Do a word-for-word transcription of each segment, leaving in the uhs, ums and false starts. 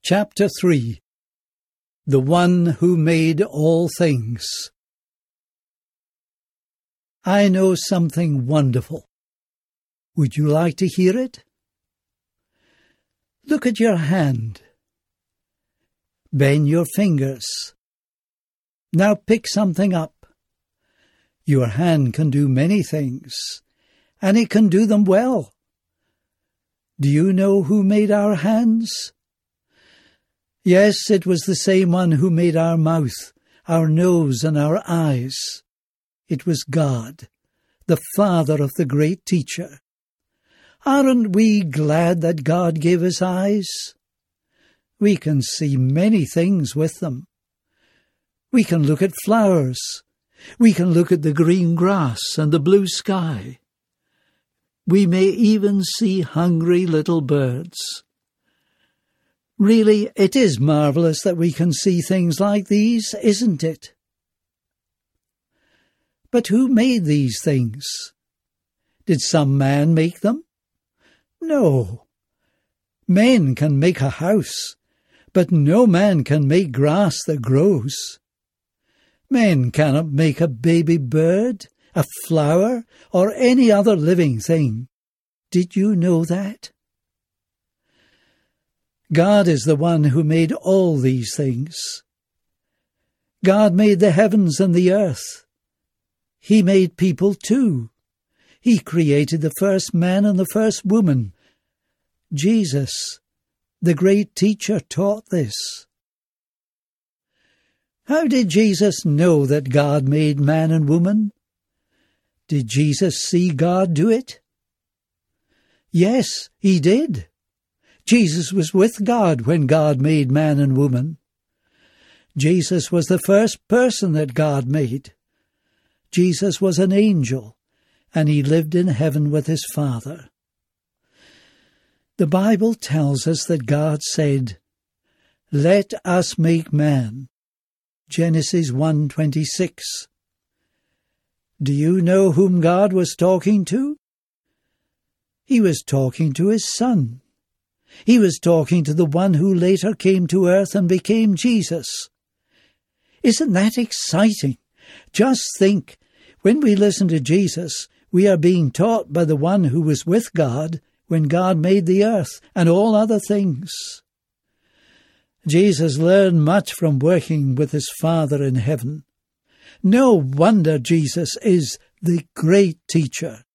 Chapter three. The One Who Made All Things. I know something wonderful. Would you like to hear it? Look at your hand. Bend your fingers. Now pick something up. Your hand can do many things, and it can do them well. Do you know who made our hands? Yes, it was the same one who made our mouth, our nose, and our eyes. It was God, the Father of the great teacher. Aren't we glad that God gave us eyes? We can see many things with them. We can look at flowers. We can look at the green grass and the blue sky. We may even see hungry little birds. Really, it is marvellous that we can see things like these, isn't it? But who made these things? Did some man make them? No. Men can make a house, but no man can make grass that grows. Men cannot make a baby bird, a flower, or any other living thing. Did you know that? God is the one who made all these things. God made the heavens and the earth. He made people too. He created the first man and the first woman. Jesus, the great teacher, taught this. How did Jesus know that God made man and woman? Did Jesus see God do it? Yes, he did. Jesus was with God when God made man and woman. Jesus was the first person that God made. Jesus was an angel, and he lived in heaven with his Father. The Bible tells us that God said, "Let us make man." Genesis one twenty-six. Do you know whom God was talking to? He was talking to his Son. He was talking to the one who later came to earth and became Jesus. Isn't that exciting? Just think, when we listen to Jesus, we are being taught by the one who was with God when God made the earth and all other things. Jesus learned much from working with his Father in heaven. No wonder Jesus is the great teacher.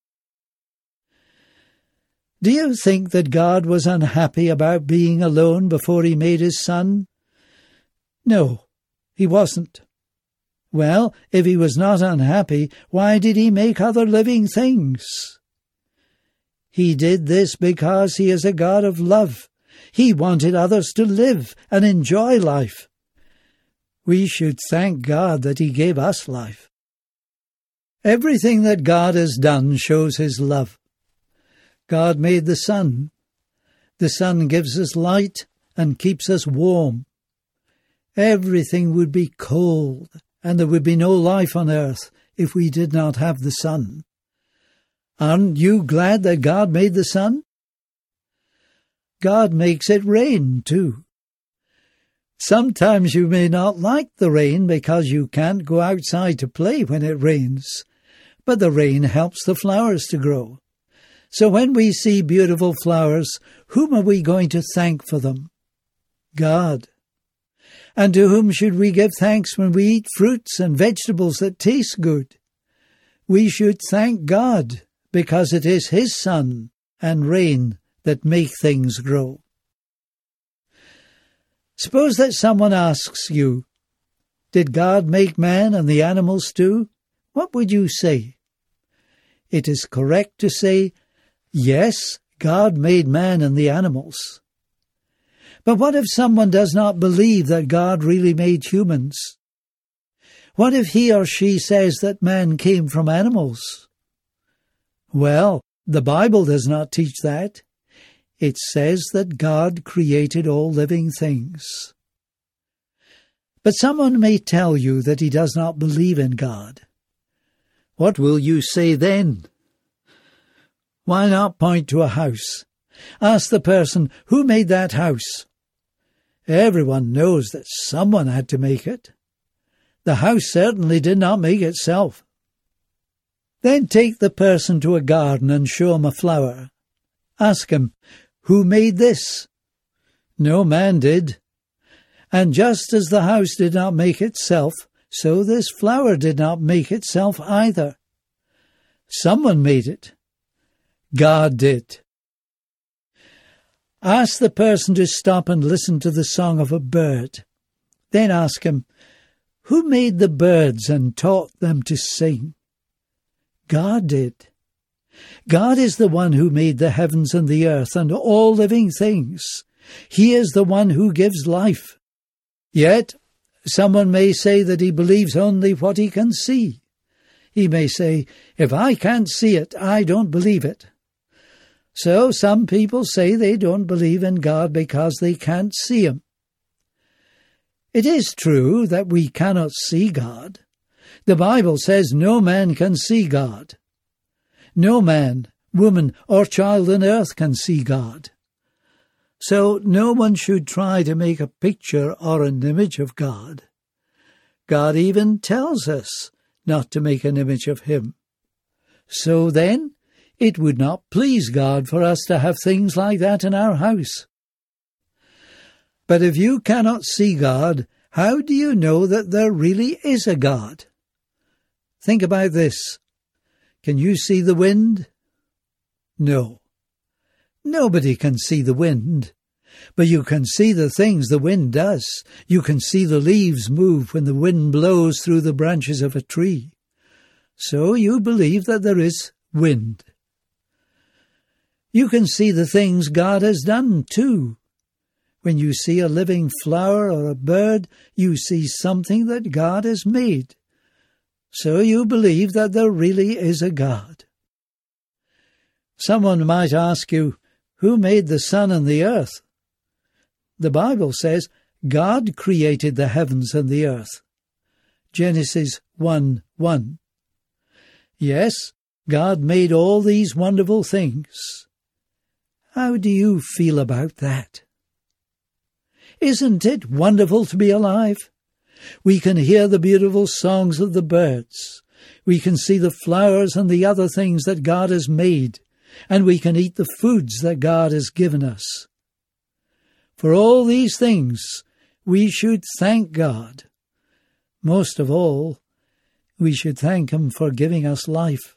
Do you think that God was unhappy about being alone before he made his Son? No, he wasn't. Well, if he was not unhappy, why did he make other living things? He did this because he is a God of love. He wanted others to live and enjoy life. We should thank God that he gave us life. Everything that God has done shows his love. God made the sun. The sun gives us light and keeps us warm. Everything would be cold, and there would be no life on earth if we did not have the sun. Aren't you glad that God made the sun? God makes it rain, too. Sometimes you may not like the rain because you can't go outside to play when it rains, but the rain helps the flowers to grow. So when we see beautiful flowers, whom are we going to thank for them? God. And to whom should we give thanks when we eat fruits and vegetables that taste good? We should thank God, because it is his sun and rain that make things grow. Suppose that someone asks you, "Did God make man and the animals too?" What would you say? It is correct to say, yes, God made man and the animals. But what if someone does not believe that God really made humans? What if he or she says that man came from animals? Well, the Bible does not teach that. It says that God created all living things. But someone may tell you that he does not believe in God. What will you say then? Why not point to a house? Ask the person, who made that house? Everyone knows that someone had to make it. The house certainly did not make itself. Then take the person to a garden and show him a flower. Ask him, who made this? No man did. And just as the house did not make itself, so this flower did not make itself either. Someone made it. God did. Ask the person to stop and listen to the song of a bird. Then ask him, who made the birds and taught them to sing? God did. God is the one who made the heavens and the earth and all living things. He is the one who gives life. Yet, someone may say that he believes only what he can see. He may say, if I can't see it, I don't believe it. So some people say they don't believe in God because they can't see him. It is true that we cannot see God. The Bible says no man can see God. No man, woman, or child on earth can see God. So no one should try to make a picture or an image of God. God even tells us not to make an image of him. So then, it would not please God for us to have things like that in our house. But if you cannot see God, how do you know that there really is a God? Think about this. Can you see the wind? No. Nobody can see the wind. But you can see the things the wind does. You can see the leaves move when the wind blows through the branches of a tree. So you believe that there is wind. You can see the things God has done, too. When you see a living flower or a bird, you see something that God has made. So you believe that there really is a God. Someone might ask you, who made the sun and the earth? The Bible says God created the heavens and the earth. Genesis one one. Yes, God made all these wonderful things. How do you feel about that? Isn't it wonderful to be alive? We can hear the beautiful songs of the birds. We can see the flowers and the other things that God has made, and we can eat the foods that God has given us. For all these things, we should thank God. Most of all, we should thank him for giving us life.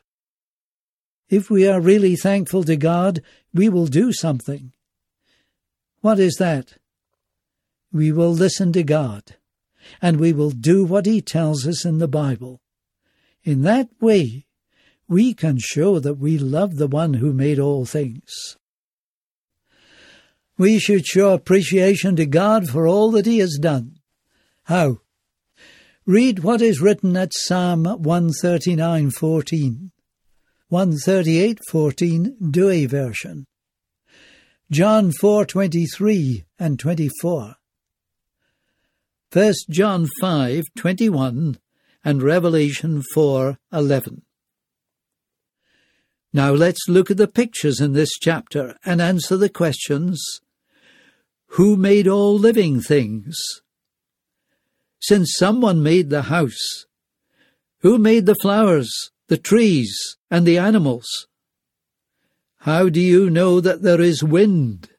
If we are really thankful to God, we will do something. What is that? We will listen to God, and we will do what he tells us in the Bible. In that way, we can show that we love the one who made all things. We should show appreciation to God for all that he has done. How? Read what is written at Psalm one thirty-nine fourteen, one thirty-eight fourteen, Douay version, John four twenty-three and twenty-four, First John five twenty-one, and Revelation four eleven. Now let's look at the pictures in this chapter and answer the questions. Who made all living things? Since someone made the house, who made the flowers, the trees, and the animals? How do you know that there is wind?